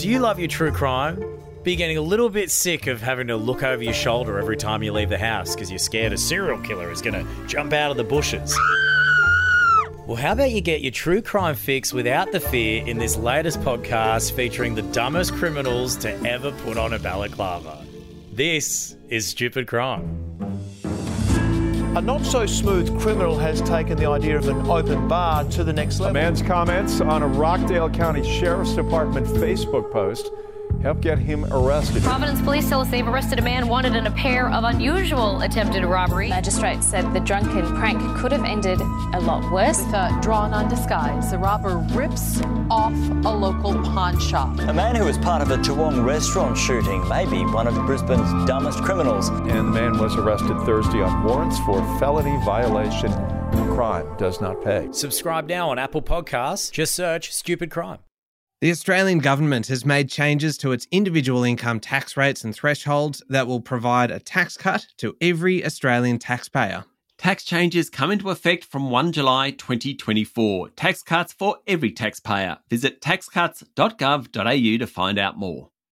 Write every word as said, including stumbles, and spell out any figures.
Do you love your true crime? But you're getting a little bit sick of having to look over your shoulder every time you leave the house because you're scared a serial killer is going to jump out of the bushes. Well, how about you get your true crime fix without the fear in this latest podcast featuring the dumbest criminals to ever put on a balaclava. This is Stupid Crime. A not-so-smooth criminal has taken the idea of an open bar to the next level. A man's comments on a Rockdale County Sheriff's Department Facebook post helped get him arrested. Providence police tell us they've arrested a man wanted in a pair of unusual attempted robbery. Magistrates said the drunken prank could have ended a lot worse. With a drawn-on disguise, the robber rips off a local pawn shop. A man who was part of a Toowong restaurant shooting may be one of Brisbane's dumbest criminals. And the man was arrested Thursday on warrants for felony violation. Crime does not pay. Subscribe now on Apple Podcasts. Just search Stupid Crime. The Australian government has made changes to its individual income tax rates and thresholds that will provide a tax cut to every Australian taxpayer. Tax changes come into effect from the first of July twenty twenty-four. Tax cuts for every taxpayer. Visit tax cuts dot gov dot a u to find out more.